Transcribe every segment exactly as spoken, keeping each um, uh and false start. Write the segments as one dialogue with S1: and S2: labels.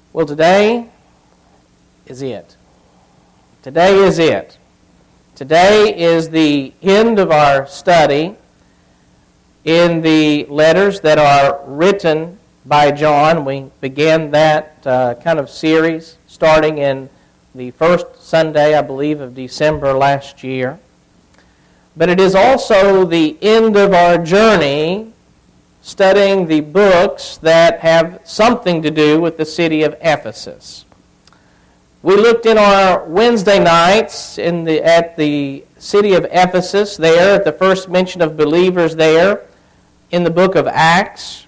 S1: Well, today is it. Today is it. Today is the end of our study in the letters that are written by John. We began that uh, kind of series starting in the first Sunday, I believe, of December last year. But it is also the end of our journey studying the books that have something to do with the city of Ephesus. We looked in our Wednesday nights in the at the city of Ephesus there, at the first mention of believers there in the book of Acts.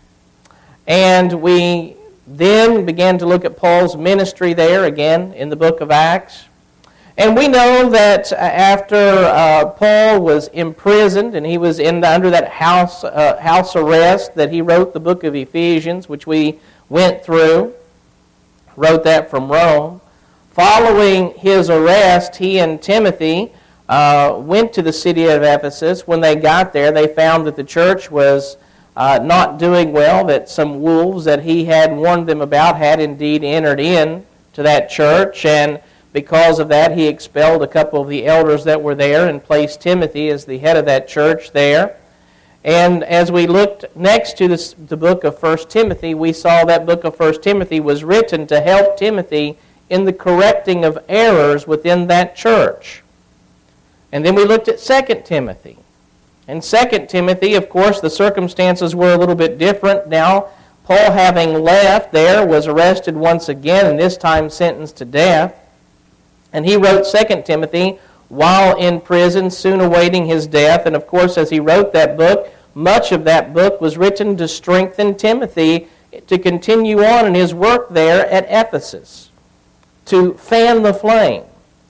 S1: And we then began to look at Paul's ministry there again in the book of Acts. And we know that after uh, Paul was imprisoned and he was in the, under that house uh, house arrest, that he wrote the book of Ephesians, which we went through, wrote that from Rome. Following his arrest, he and Timothy uh, went to the city of Ephesus. When they got there, they found that the church was uh, not doing well, that some wolves that he had warned them about had indeed entered in to that church, and because of that, he expelled a couple of the elders that were there and placed Timothy as the head of that church there. And as we looked next to this, the book of First Timothy, we saw that book of First Timothy was written to help Timothy in the correcting of errors within that church. And then we looked at Second Timothy. In Second Timothy, of course, the circumstances were a little bit different. Now, Paul, having left there, was arrested once again, and this time sentenced to death. And he wrote Second Timothy while in prison, soon awaiting his death. And of course, as he wrote that book, much of that book was written to strengthen Timothy to continue on in his work there at Ephesus, to fan the flame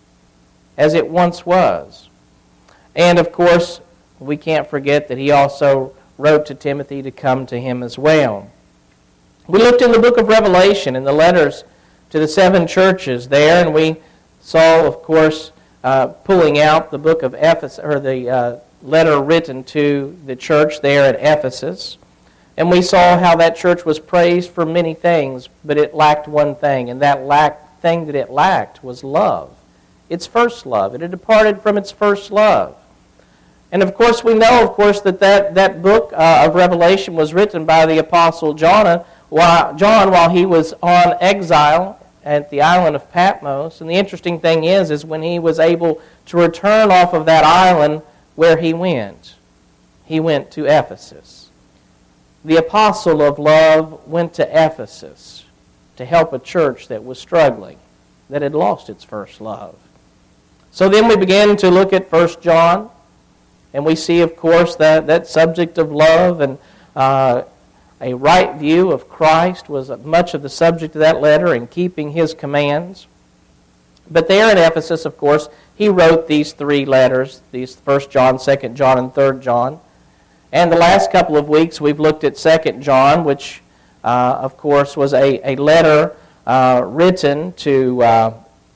S1: as it once was. And of course, we can't forget that he also wrote to Timothy to come to him as well. We looked in the book of Revelation, in the letters to the seven churches there, and we saw, of course, uh, pulling out the book of Ephesus, or the uh, letter written to the church there at Ephesus. And we saw how that church was praised for many things, but it lacked one thing, and that lacked, thing that it lacked was love. Its first love. It had departed from its first love. And of course, we know, of course, that that, that book uh, of Revelation was written by the Apostle John while, John while he was on exile at the island of Patmos. And the interesting thing is, is when he was able to return off of that island, where he went? He went to Ephesus. The apostle of love went to Ephesus to help a church that was struggling, that had lost its first love. So then we began to look at First John, and we see, of course, that, that subject of love and uh, a right view of Christ was much of the subject of that letter, and keeping his commands. But there in Ephesus, of course, he wrote these three letters, these First John, Second John, and Third John. And the last couple of weeks we've looked at Second John, which, uh, of course, was a, a letter uh, written to uh,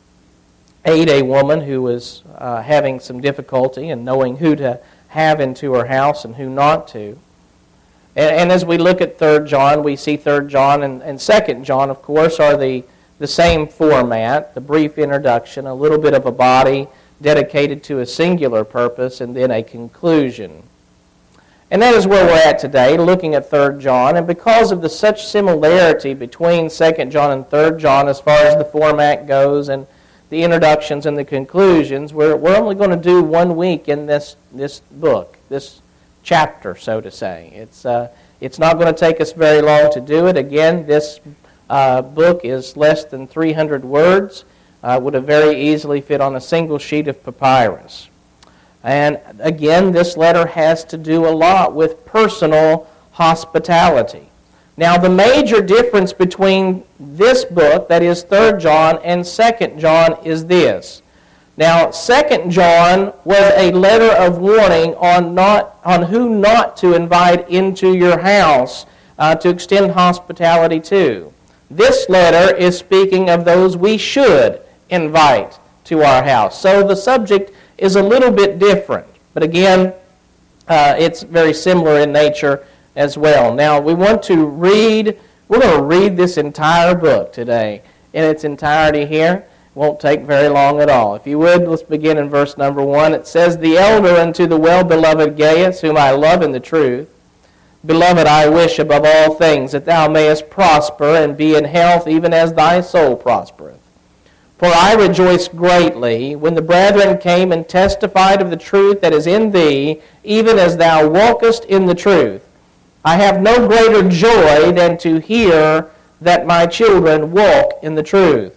S1: aid a woman who was uh, having some difficulty in knowing who to have into her house and who not to. And, and as we look at Third John, we see Third John and, and Second John, of course, are the, the same format, the brief introduction, a little bit of a body dedicated to a singular purpose, and then a conclusion. And that is where we're at today, looking at Third John. And because of the such similarity between Second John and Third John as far as the format goes and the introductions and the conclusions, we're, we're only going to do one week in this, this book, this chapter, so to say. It's uh, it's not going to take us very long to do it. Again, this uh, book is less than three hundred words. Uh, would have very easily fit on a single sheet of papyrus. And again, this letter has to do a lot with personal hospitality. Now, the major difference between this book, that is Third John, and Second John is this. Now, Second John was a letter of warning on not on who not to invite into your house uh, to extend hospitality to. This letter is speaking of those we should invite to our house. So the subject is a little bit different, but again, uh, it's very similar in nature as well. Now, we want to read We're going to read this entire book today in its entirety here. It won't take very long at all. If you would, let's begin in verse number one. It says, "The elder unto the well-beloved Gaius, whom I love in the truth, Beloved, I wish above all things that thou mayest prosper and be in health even as thy soul prospereth. For I rejoiced greatly when the brethren came and testified of the truth that is in thee, even as thou walkest in the truth. I have no greater joy than to hear that my children walk in the truth.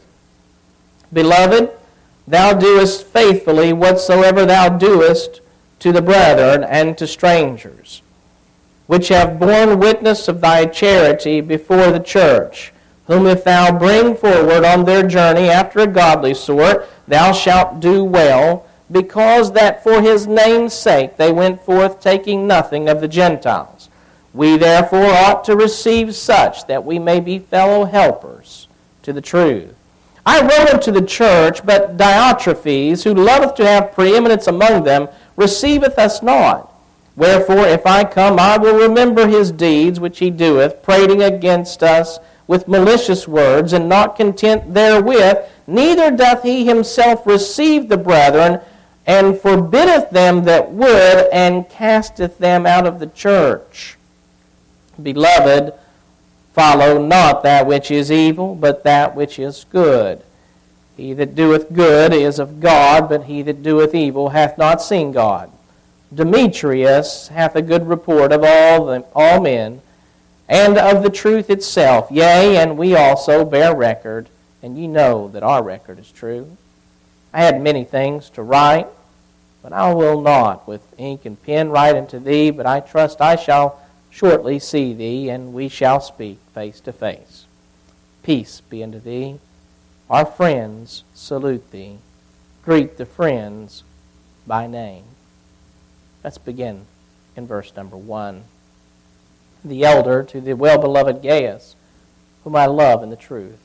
S1: Beloved, thou doest faithfully whatsoever thou doest to the brethren and to strangers, which have borne witness of thy charity before the church, whom if thou bring forward on their journey after a godly sort, thou shalt do well, because that for his name's sake they went forth taking nothing of the Gentiles. We therefore ought to receive such, that we may be fellow helpers to the truth. I wrote unto the church, but Diotrephes, who loveth to have preeminence among them, receiveth us not. Wherefore, if I come, I will remember his deeds which he doeth, prating against us with malicious words, and not content therewith, neither doth he himself receive the brethren, and forbiddeth them that would, and casteth them out of the church. Beloved, follow not that which is evil, but that which is good. He that doeth good is of God, but he that doeth evil hath not seen God. Demetrius hath a good report of all, the, all men, and of the truth itself. Yea, and we also bear record, and ye know that our record is true. I had many things to write, but I will not with ink and pen write unto thee, but I trust I shall shortly see thee, and we shall speak face to face. Peace be unto thee. Our friends salute thee. Greet the friends by name." Let's begin in verse number one. "The elder to the well-beloved Gaius, whom I love in the truth."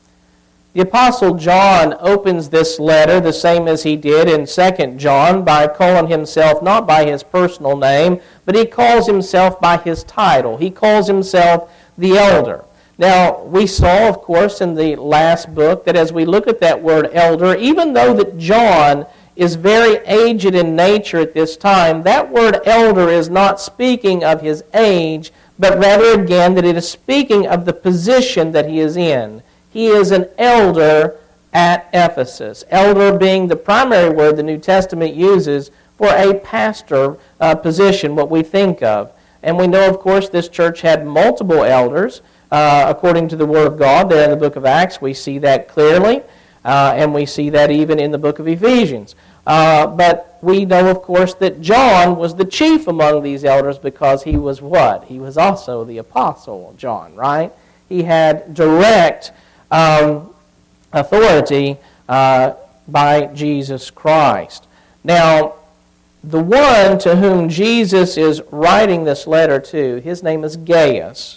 S1: The Apostle John opens this letter the same as he did in Second John by calling himself not by his personal name, but he calls himself by his title. He calls himself the elder. Now, we saw, of course, in the last book that as we look at that word elder, even though that John is very aged in nature at this time, that word elder is not speaking of his age, but rather again that it is speaking of the position that he is in. He is an elder at Ephesus. Elder being the primary word the New Testament uses for a pastor uh, position, what we think of. And we know, of course, this church had multiple elders. Uh, according to the Word of God, there in the book of Acts, we see that clearly. Uh, and we see that even in the book of Ephesians. Uh, but we know, of course, that John was the chief among these elders because he was what? He was also the Apostle John, right? He had direct um, authority uh, by Jesus Christ. Now, the one to whom Jesus is writing this letter to, his name is Gaius.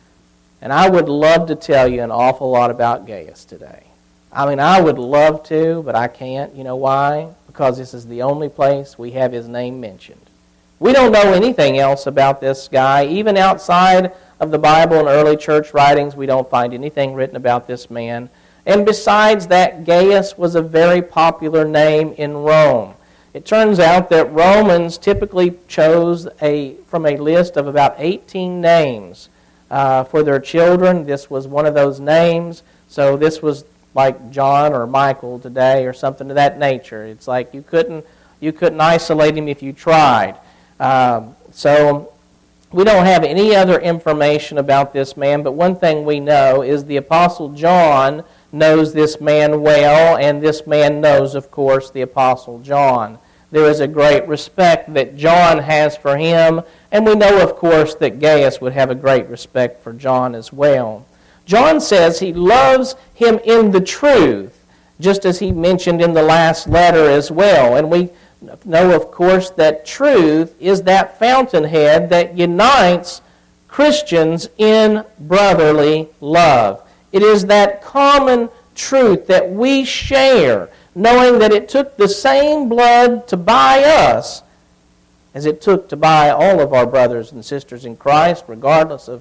S1: And I would love to tell you an awful lot about Gaius today. I mean, I would love to, but I can't. You know why? Because this is the only place we have his name mentioned. We don't know anything else about this guy. Even outside of the Bible and early church writings, we don't find anything written about this man. And besides that, Gaius was a very popular name in Rome. It turns out that Romans typically chose a from a list of about eighteen names uh, for their children. This was one of those names. So this was like John or Michael today or something of that nature. It's like you couldn't you couldn't isolate him if you tried. Um, so we don't have any other information about this man, but one thing we know is the Apostle John knows this man well, and this man knows, of course, the Apostle John. There is a great respect that John has for him, and we know, of course, that Gaius would have a great respect for John as well. John says he loves him in the truth, just as he mentioned in the last letter as well. And we know, of course, that truth is that fountainhead that unites Christians in brotherly love. It is that common truth that we share, knowing that it took the same blood to buy us as it took to buy all of our brothers and sisters in Christ, regardless of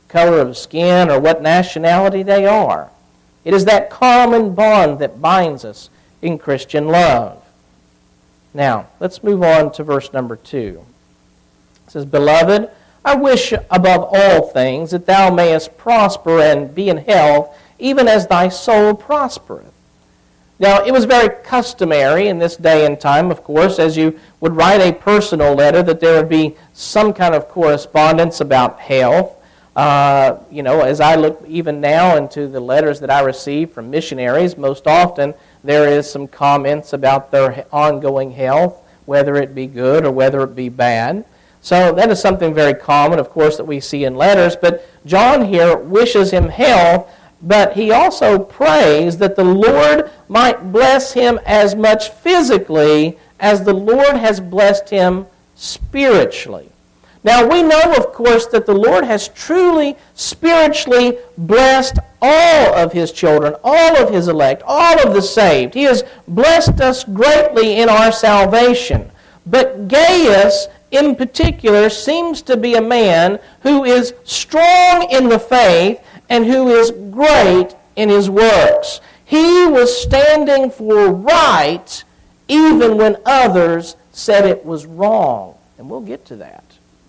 S1: color of skin or what nationality they are. It is that common bond that binds us in Christian love. Now, let's move on to verse number two. It says, Beloved, I wish above all things that thou mayest prosper and be in health, even as thy soul prospereth. Now, it was very customary in this day and time, of course, as you would write a personal letter, that there would be some kind of correspondence about health. Uh, you know, as I look even now into the letters that I receive from missionaries, most often there is some comments about their ongoing health, whether it be good or whether it be bad. So that is something very common, of course, that we see in letters. But John here wishes him health, but he also prays that the Lord might bless him as much physically as the Lord has blessed him spiritually. Now, we know, of course, that the Lord has truly spiritually blessed all of His children, all of His elect, all of the saved. He has blessed us greatly in our salvation. But Gaius, in particular, seems to be a man who is strong in the faith and who is great in his works. He was standing for right even when others said it was wrong. And we'll get to that.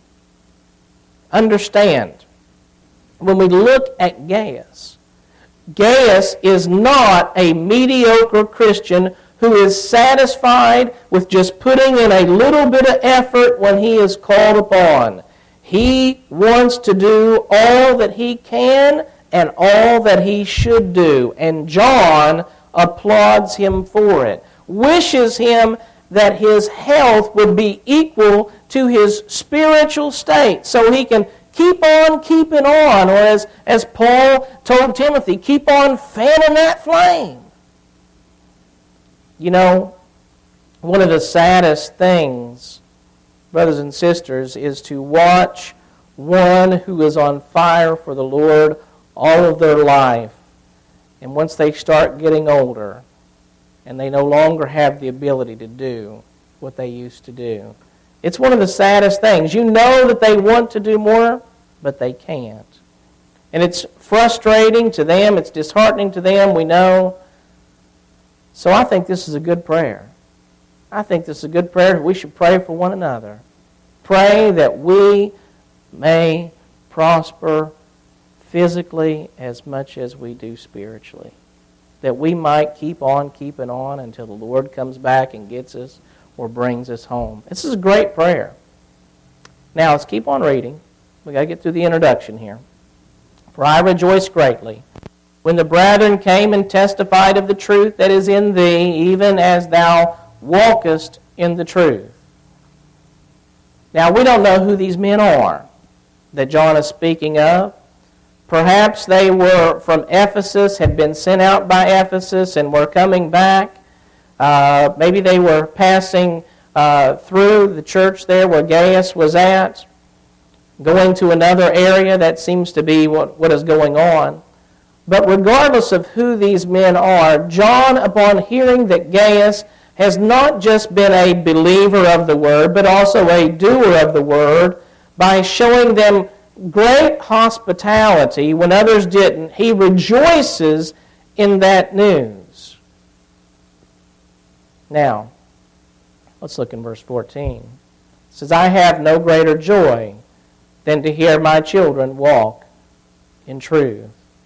S1: Understand, when we look at Gaius, Gaius is not a mediocre Christian who is satisfied with just putting in a little bit of effort when he is called upon. He wants to do all that he can and all that he should do. And John applauds him for it, wishes him that his health would be equal to his spiritual state so he can keep on keeping on, or as, as Paul told Timothy, keep on fanning that flame. You know, one of the saddest things, brothers and sisters, is to watch one who is on fire for the Lord all of their life, and once they start getting older, and they no longer have the ability to do what they used to do. It's one of the saddest things. You know that they want to do more, but they can't. And it's frustrating to them. It's disheartening to them, we know. So I think this is a good prayer. I think this is a good prayer. We should pray for one another. Pray that we may prosper physically as much as we do spiritually. That we might keep on keeping on until the Lord comes back and gets us or brings us home. This is a great prayer. Now, let's keep on reading. We've got to get through the introduction here. For I rejoice greatly when the brethren came and testified of the truth that is in thee, even as thou walkest in the truth. Now, we don't know who these men are that John is speaking of. Perhaps they were from Ephesus, had been sent out by Ephesus, and were coming back. Uh, maybe they were passing uh, through the church there where Gaius was at, going to another area. That seems to be what, what is going on. But regardless of who these men are, John, upon hearing that Gaius has not just been a believer of the Word, but also a doer of the Word, by showing them great hospitality when others didn't, he rejoices in that news. Now, let's look in verse fourteen. It says, I have no greater joy than to hear my children walk in truth.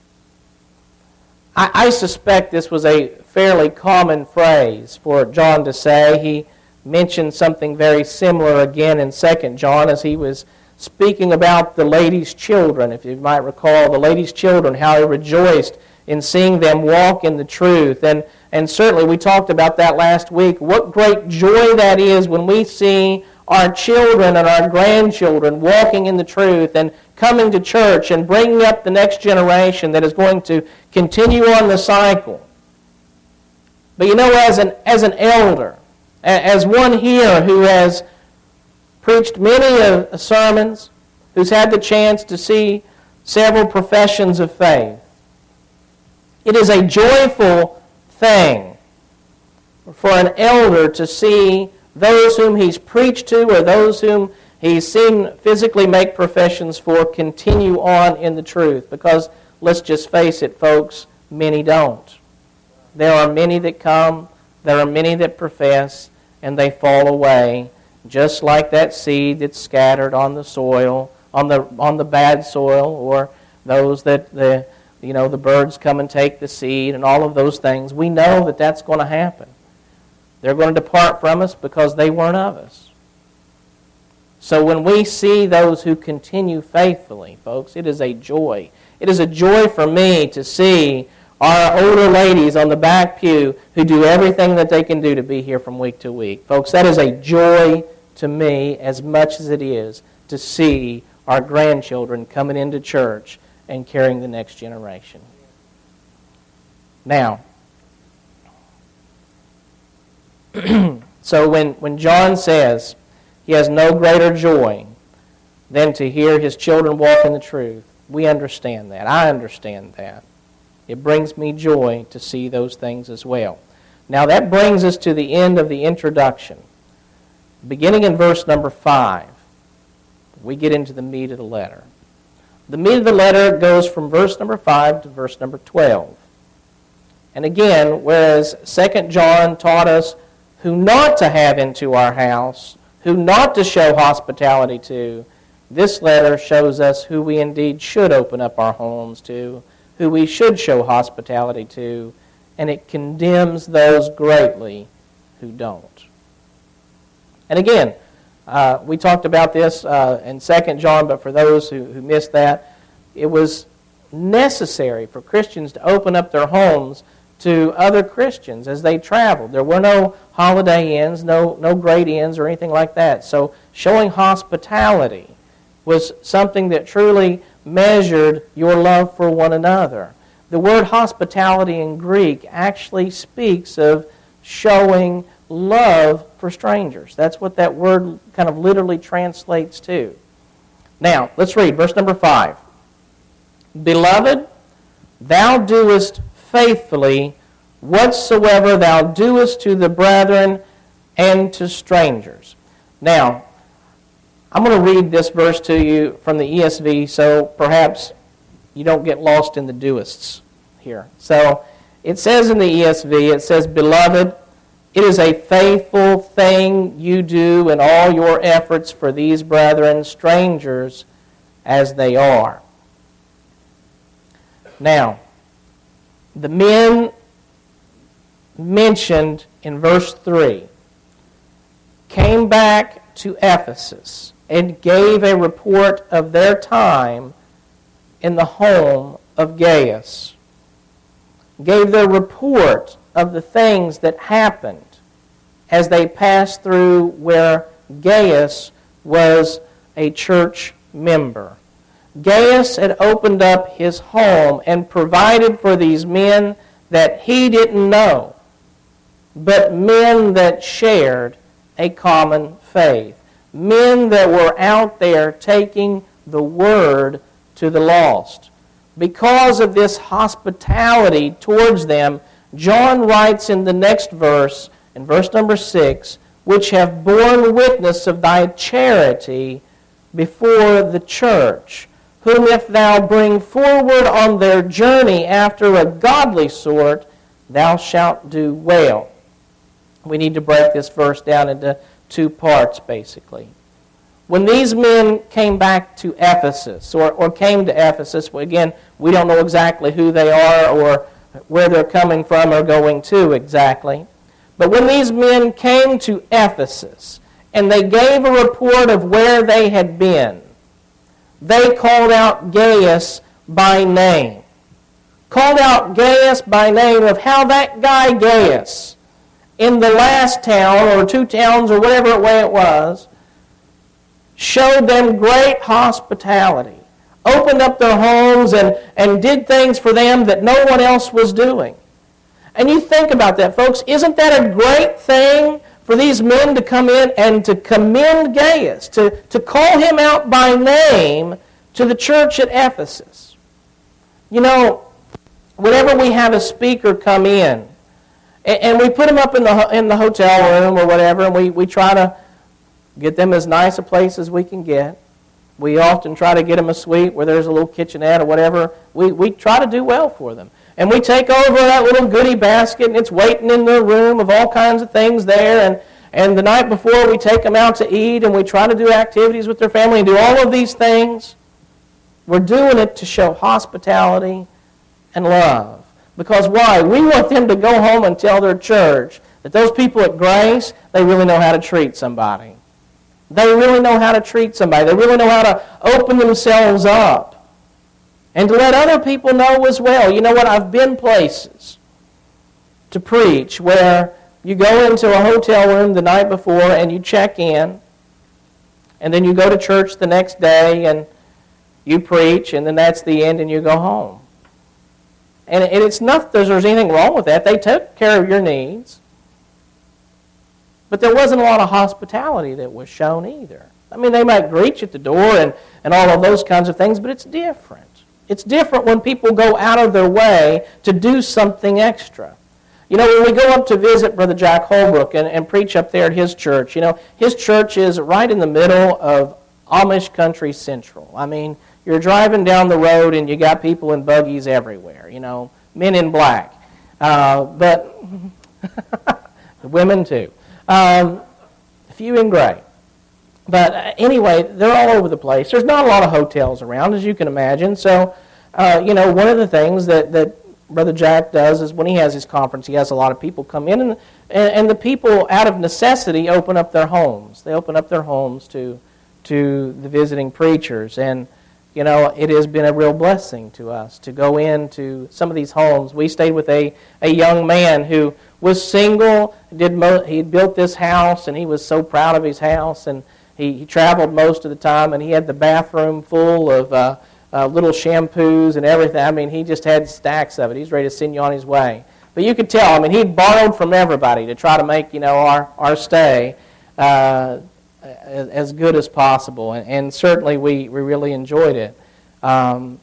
S1: I, I suspect this was a fairly common phrase for John to say. He mentioned something very similar again in Second John as he was speaking about the lady's children. If you might recall, the lady's children, how he rejoiced in seeing them walk in the truth. And, and certainly we talked about that last week. What great joy that is when we see our children and our grandchildren walking in the truth and coming to church and bringing up the next generation that is going to continue on the cycle. But you know, as an, as an elder, as one here who has preached many uh, sermons, who's had the chance to see several professions of faith, it is a joyful thing for an elder to see those whom he's preached to or those whom He's seen physically make professions for continue on in the truth, because let's just face it, folks, many don't. There are many that come, there are many that profess, and they fall away, just like that seed that's scattered on the soil, on the on the bad soil, or those that the you know the birds come and take the seed, and all of those things. We know that that's going to happen. They're going to depart from us because they weren't of us. So when we see those who continue faithfully, folks, it is a joy. It is a joy for me to see our older ladies on the back pew who do everything that they can do to be here from week to week. Folks, that is a joy to me as much as it is to see our grandchildren coming into church and carrying the next generation. Now, so when, when John says he has no greater joy than to hear his children walk in the truth, we understand that. I understand that. It brings me joy to see those things as well. Now that brings us to the end of the introduction. Beginning in verse number five, we get into the meat of the letter. The meat of the letter goes from verse number five to verse number twelve. And again, whereas Second John taught us who not to have into our house, who not to show hospitality to, this letter shows us who we indeed should open up our homes to, who we should show hospitality to, and it condemns those greatly who don't. And again, uh, we talked about this uh, in Second John, but for those who, who missed that, it was necessary for Christians to open up their homes to other Christians as they traveled. There were no holiday inns, no, no great inns or anything like that. So showing hospitality was something that truly measured your love for one another. The word hospitality in Greek actually speaks of showing love for strangers. That's what that word kind of literally translates to. Now, let's read verse number five. Beloved, thou doest faithfully whatsoever thou doest to the brethren and to strangers. Now, I'm going to read this verse to you from the E S V, so perhaps you don't get lost in the doists here. So it says in the E S V, it says, Beloved, it is a faithful thing you do in all your efforts for these brethren, strangers as they are. Now, the men mentioned in verse three came back to Ephesus and gave a report of their time in the home of Gaius. Gave their report of the things that happened as they passed through where Gaius was a church member. Gaius had opened up his home and provided for these men that he didn't know, but men that shared a common faith. Men that were out there taking the word to the lost. Because of this hospitality towards them, John writes in the next verse, in verse number six, which have borne witness of thy charity before the church, whom if thou bring forward on their journey after a godly sort, thou shalt do well. We need to break this verse down into two parts, basically. When these men came back to Ephesus, or, or came to Ephesus, well, again, we don't know exactly who they are or where they're coming from or going to exactly. But when these men came to Ephesus, and they gave a report of where they had been, they called out Gaius by name. Called out Gaius by name of how that guy Gaius, in the last town, or two towns, or whatever way it was, showed them great hospitality, opened up their homes and, and did things for them that no one else was doing. And you think about that, folks. Isn't that a great thing for these men to come in and to commend Gaius, to, to call him out by name to the church at Ephesus? You know, whenever we have a speaker come in, and, and we put him up in the in the hotel room or whatever, and we, we try to get them as nice a place as we can get. We often try to get them a suite where there's a little kitchenette or whatever. We, we try to do well for them. And we take over that little goodie basket, and it's waiting in the room of all kinds of things there. And, and the night before, we take them out to eat, and we try to do activities with their family and do all of these things. We're doing it to show hospitality and love. Because why? We want them to go home and tell their church that those people at Grace, they really know how to treat somebody. They really know how to treat somebody. They really know how to open themselves up. And to let other people know as well. You know what? I've been places to preach where you go into a hotel room the night before and you check in, and then you go to church the next day and you preach, and then that's the end and you go home. And it's not that there's anything wrong with that. They took care of your needs. But there wasn't a lot of hospitality that was shown either. I mean, they might greet you at the door and, and all of those kinds of things, but it's different. It's different when people go out of their way to do something extra. You know, when we go up to visit Brother Jack Holbrook and, and preach up there at his church, you know, his church is right in the middle of Amish Country Central. I mean, you're driving down the road and you got people in buggies everywhere, you know, men in black. Uh, but women too. Um, a few in gray. But uh, anyway, they're all over the place. There's not a lot of hotels around, as you can imagine. So, uh, you know, one of the things that, that Brother Jack does is when he has his conference, he has a lot of people come in, and, and, and the people, out of necessity, open up their homes. They open up their homes to, to the visiting preachers. And, you know, it has been a real blessing to us to go into some of these homes. We stayed with a, a young man who was single. Did mo- he had built this house, and he was so proud of his house, and he, he traveled most of the time, and he had the bathroom full of uh, uh, little shampoos and everything. I mean, he just had stacks of it. He's ready to send you on his way. But you could tell, I mean, he borrowed from everybody to try to make, you know, our, our stay uh, as, as good as possible, and, and certainly we, we really enjoyed it. Um,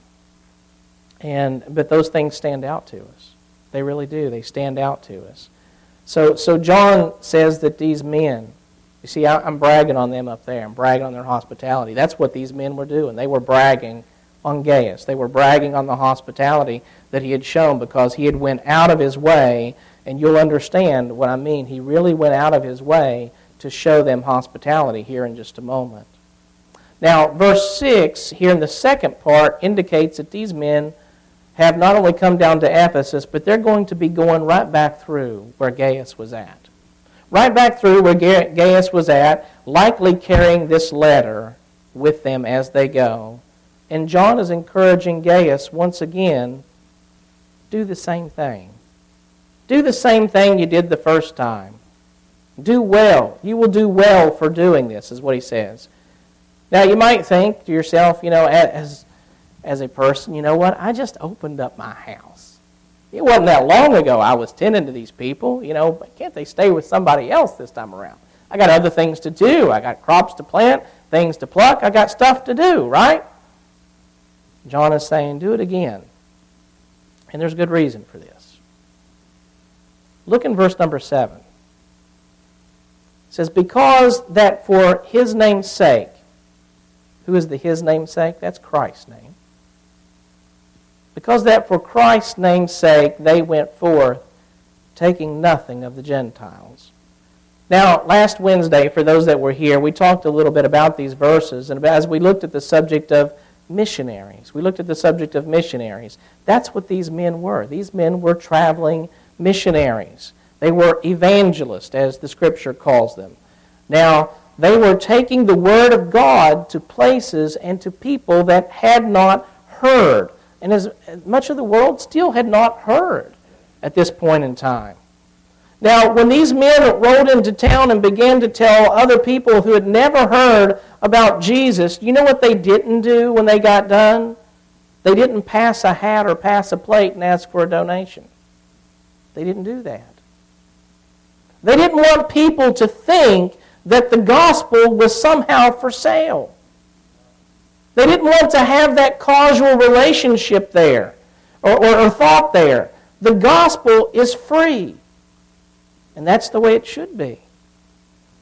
S1: and but those things stand out to us. They really do. They stand out to us. So, so John says that these men, you see, I, I'm bragging on them up there. I'm bragging on their hospitality. That's what these men were doing. They were bragging on Gaius. They were bragging on the hospitality that he had shown because he had went out of his way, and you'll understand what I mean. He really went out of his way to show them hospitality here in just a moment. Now, verse six, here in the second part, indicates that these men have not only come down to Ephesus, but they're going to be going right back through where Gaius was at. Right back through where Gaius was at, likely carrying this letter with them as they go. And John is encouraging Gaius once again, do the same thing. Do the same thing you did the first time. Do well. You will do well for doing this, is what he says. Now, you might think to yourself, you know, as as a person, you know what? I just opened up my house. It wasn't that long ago I was tending to these people, you know, but can't they stay with somebody else this time around? I got other things to do. I got crops to plant, things to pluck. I got stuff to do, right? John is saying, do it again. And there's good reason for this. Look in verse number seven. It says, because that for his name's sake, who is the his name's sake? That's Christ's name. Because that for Christ's name's sake they went forth, taking nothing of the Gentiles. Now, last Wednesday, for those that were here, we talked a little bit about these verses, and as we looked at the subject of missionaries, we looked at the subject of missionaries. That's what these men were. These men were traveling missionaries. They were evangelists, as the Scripture calls them. Now, they were taking the Word of God to places and to people that had not heard. And as much of the world still had not heard at this point in time. Now, when these men rode into town and began to tell other people who had never heard about Jesus, you know what they didn't do when they got done? They didn't pass a hat or pass a plate and ask for a donation. They didn't do that. They didn't want people to think that the gospel was somehow for sale. They didn't want to have that causal relationship there or, or, or thought there. The gospel is free. And that's the way it should be.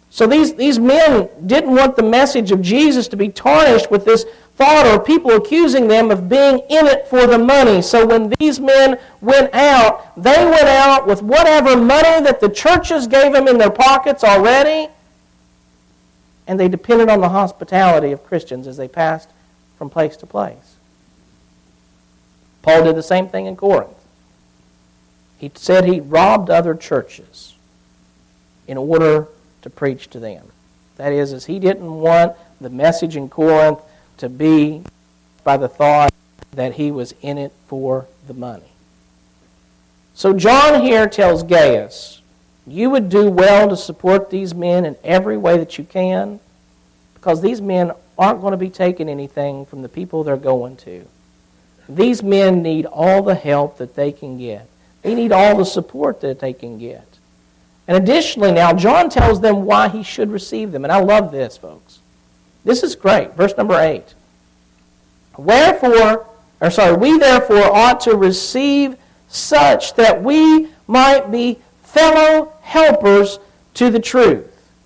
S1: So these, these men didn't want the message of Jesus to be tarnished with this thought or people accusing them of being in it for the money. So when these men went out, they went out with whatever money that the churches gave them in their pockets already, and they depended on the hospitality of Christians as they passed from place to place. Paul did the same thing in Corinth. He said he robbed other churches in order to preach to them. That is, as he didn't want the message in Corinth to be by the thought that he was in it for the money. So John here tells Gaius, you would do well to support these men in every way that you can, because these men aren't going to be taking anything from the people they're going to. These men need all the help that they can get. They need all the support that they can get. And additionally now, John tells them why he should receive them. And I love this, folks. This is great. Verse number eight. Wherefore, or sorry, we therefore ought to receive such that we might be fellow helpers to the truth.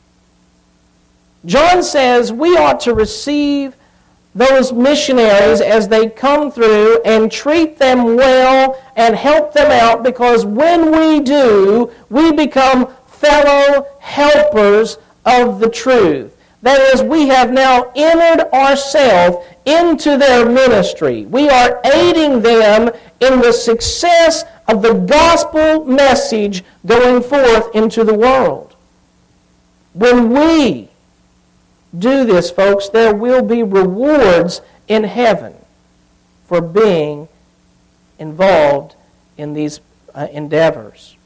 S1: John says we ought to receive those missionaries as they come through and treat them well and help them out, because when we do, we become fellow helpers of the truth. That is, we have now entered ourselves into their ministry. We are aiding them in the success of the gospel message going forth into the world. When we do this, folks, there will be rewards in heaven for being involved in these uh, endeavors.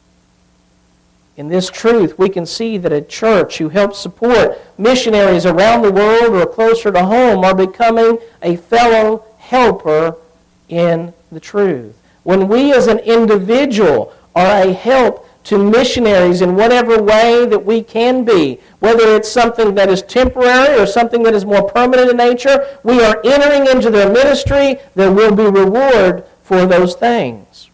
S1: In this truth, we can see that a church who helps support missionaries around the world or closer to home are becoming a fellow helper in the truth. When we as an individual are a help to missionaries in whatever way that we can be, whether it's something that is temporary or something that is more permanent in nature, we are entering into their ministry. There will be reward for those things.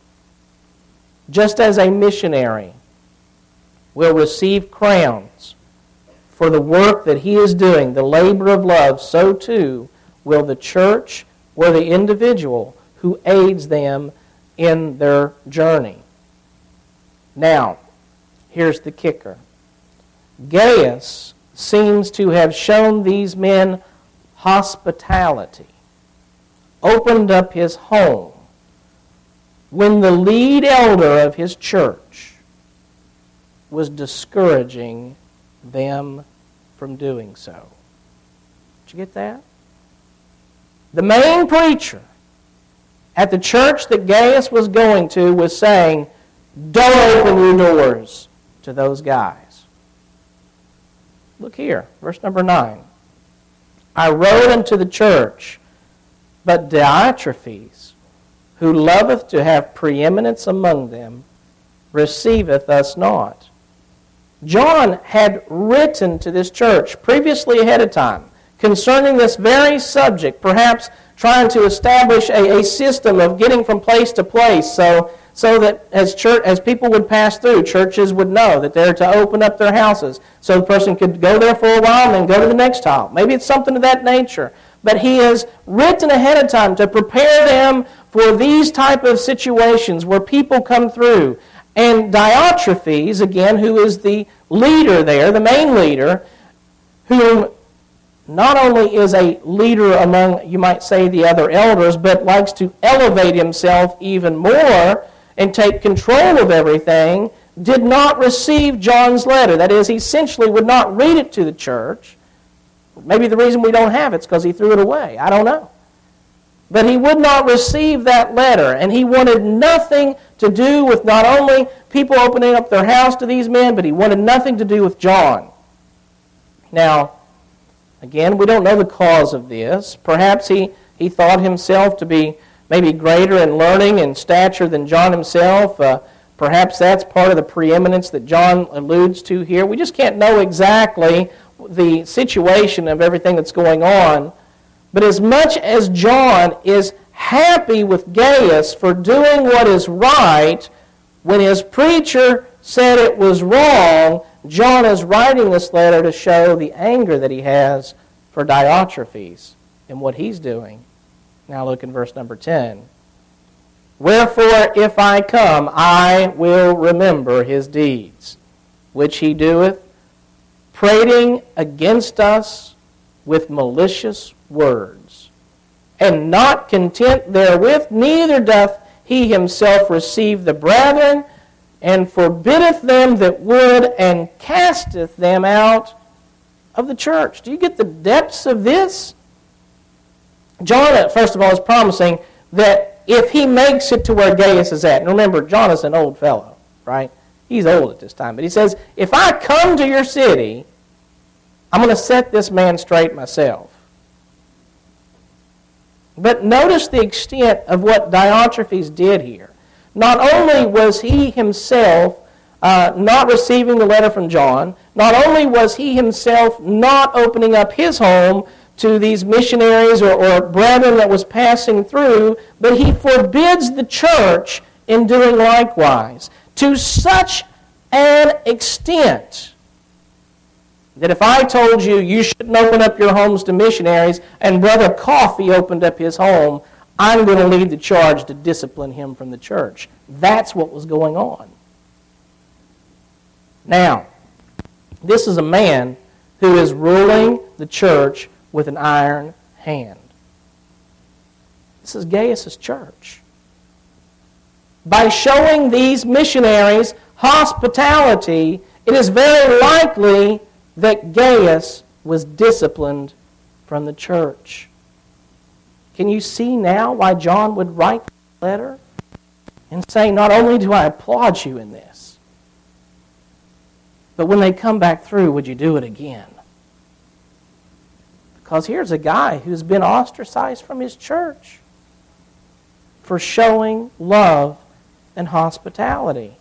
S1: Just as a missionary will receive crowns for the work that he is doing, the labor of love, so too will the church or the individual who aids them in their journey. Now, here's the kicker. Gaius seems to have shown these men hospitality, opened up his home, when the lead elder of his church was discouraging them from doing so. Did you get that? The main preacher at the church that Gaius was going to was saying, don't open your doors to those guys. Look here, verse number nine. I wrote unto the church, but Diotrephes, who loveth to have preeminence among them, receiveth us not. John had written to this church previously ahead of time concerning this very subject, perhaps trying to establish a, a system of getting from place to place so So that as church, as people would pass through, churches would know that they're to open up their houses. So the person could go there for a while and then go to the next tile. Maybe it's something of that nature. But he has written ahead of time to prepare them for these type of situations where people come through. And Diotrephes, again, who is the leader there, the main leader, who not only is a leader among, you might say, the other elders, but likes to elevate himself even more and take control of everything, did not receive John's letter. That is, he essentially would not read it to the church. Maybe the reason we don't have it is because he threw it away. I don't know. But he would not receive that letter, and he wanted nothing to do with not only people opening up their house to these men, but he wanted nothing to do with John. Now, again, we don't know the cause of this. Perhaps he, he thought himself to be maybe greater in learning and stature than John himself. Uh, perhaps that's part of the preeminence that John alludes to here. We just can't know exactly the situation of everything that's going on. But as much as John is happy with Gaius for doing what is right, when his preacher said it was wrong, John is writing this letter to show the anger that he has for Diotrephes and what he's doing. Now look in verse number ten. Wherefore, if I come, I will remember his deeds, which he doeth, prating against us with malicious words. And not content therewith, neither doth he himself receive the brethren, and forbiddeth them that would, and casteth them out of the church. Do you get the depths of this? John, first of all, is promising that if he makes it to where Gaius is at, and remember, John is an old fellow, right? He's old at this time. But he says, if I come to your city, I'm going to set this man straight myself. But notice the extent of what Diotrephes did here. Not only was he himself uh, not receiving the letter from John, not only was he himself not opening up his home to these missionaries or, or brethren that was passing through, but he forbids the church in doing likewise, to such an extent that if I told you you shouldn't open up your homes to missionaries, and Brother Coffee opened up his home, I'm going to lead the charge to discipline him from the church. That's what was going on. Now, this is a man who is ruling the church with an iron hand. This is Gaius' church. By showing these missionaries hospitality, it is very likely that Gaius was disciplined from the church. Can you see now why John would write the letter and say, not only do I applaud you in this, but when they come back through, would you do it again? Because here's a guy who's been ostracized from his church for showing love and hospitality.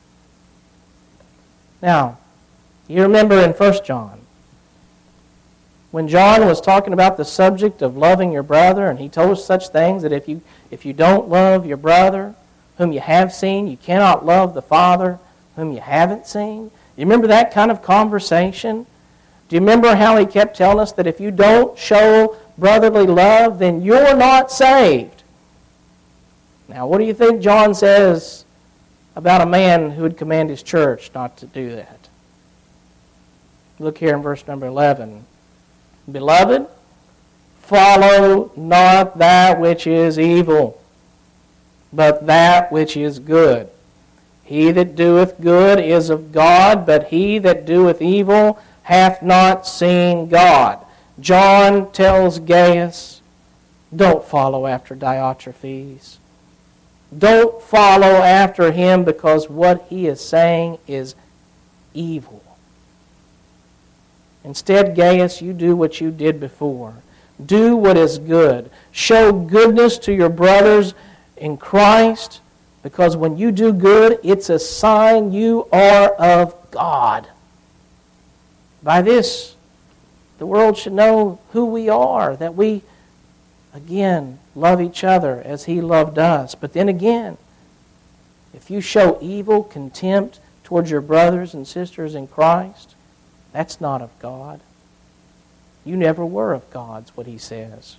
S1: Now, you remember in First John, when John was talking about the subject of loving your brother, and he told us such things that if you if you don't love your brother whom you have seen, you cannot love the Father whom you haven't seen. You remember that kind of conversation? Do you remember how he kept telling us that if you don't show brotherly love, then you're not saved? Now, what do you think John says about a man who would command his church not to do that? Look here in verse number eleven. Beloved, follow not that which is evil, but that which is good. He that doeth good is of God, but he that doeth evil hath not seen God. John tells Gaius, don't follow after Diotrephes. Don't follow after him, because what he is saying is evil. Instead, Gaius, you do what you did before. Do what is good. Show goodness to your brothers in Christ, because when you do good, it's a sign you are of God. By this, the world should know who we are, that we, again, love each other as He loved us. But then again, if you show evil, contempt towards your brothers and sisters in Christ, that's not of God. You never were of God's, what he says.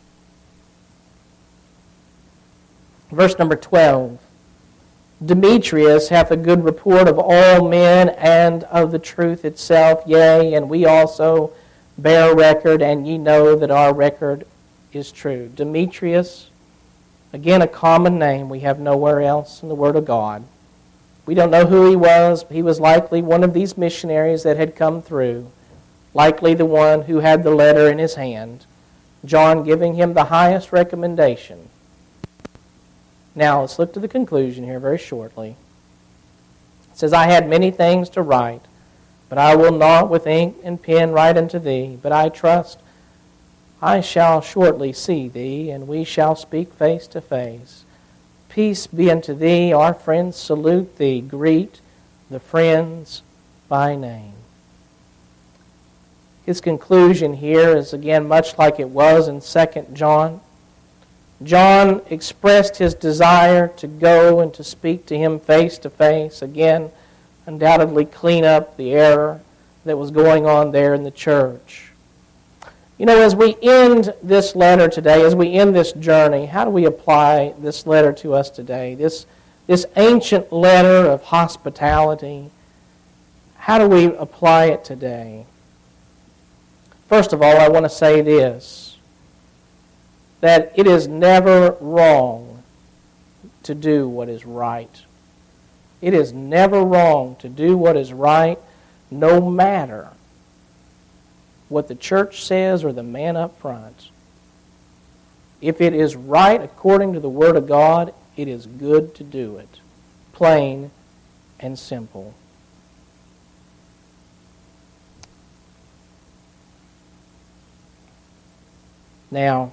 S1: Verse number twelve. Demetrius hath a good report of all men and of the truth itself, yea, and we also bear record, and ye know that our record is true. Demetrius, again a common name we have nowhere else in the Word of God. We don't know who he was. He was likely one of these missionaries that had come through, likely the one who had the letter in his hand, John giving him the highest recommendation. Now, let's look to the conclusion here very shortly. It says, I had many things to write, but I will not with ink and pen write unto thee, but I trust I shall shortly see thee, and we shall speak face to face. Peace be unto thee. Our friends salute thee. Greet the friends by name. His conclusion here is again much like it was in Second John. John expressed his desire to go and to speak to him face to face. Again, undoubtedly clean up the error that was going on there in the church. You know, as we end this letter today, as we end this journey, how do we apply this letter to us today? This, this ancient letter of hospitality, how do we apply it today? First of all, I want to say this, that it is never wrong to do what is right. It is never wrong to do what is right, no matter what the church says or the man up front. If it is right according to the Word of God, it is good to do it. Plain and simple. Now,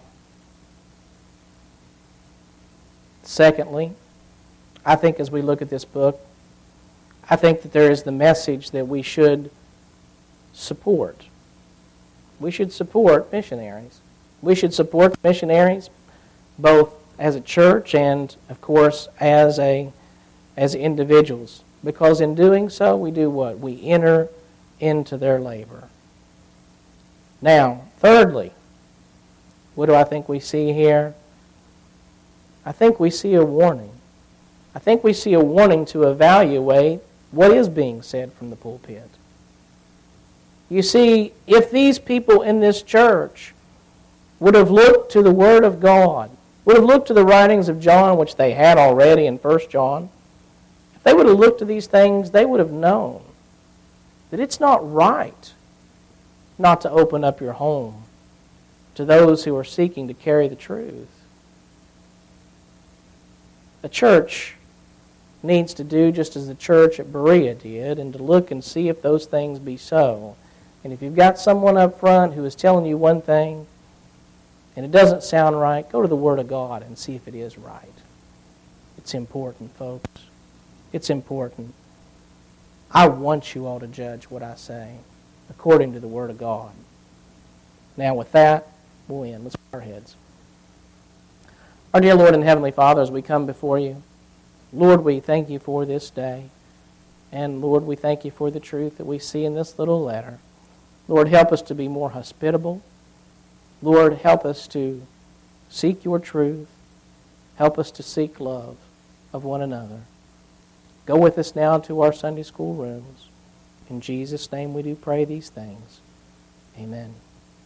S1: secondly, I think as we look at this book, I think that there is the message that we should support. We should support missionaries. We should support missionaries both as a church and, of course, as a as individuals. Because in doing so, we do what? We enter into their labor. Now, thirdly, what do I think we see here? I think we see a warning. I think we see a warning to evaluate what is being said from the pulpit. You see, if these people in this church would have looked to the Word of God, would have looked to the writings of John, which they had already in First John, if they would have looked to these things, they would have known that it's not right not to open up your home to those who are seeking to carry the truth. A church needs to do just as the church at Berea did, and to look and see if those things be so. And if you've got someone up front who is telling you one thing and it doesn't sound right, go to the Word of God and see if it is right. It's important, folks. It's important. I want you all to judge what I say according to the Word of God. Now with that, we'll end. Let's bow our heads. Our dear Lord and Heavenly Father, as we come before you, Lord, we thank you for this day. And Lord, we thank you for the truth that we see in this little letter. Lord, help us to be more hospitable. Lord, help us to seek your truth. Help us to seek love of one another. Go with us now to our Sunday school rooms. In Jesus' name we do pray these things. Amen.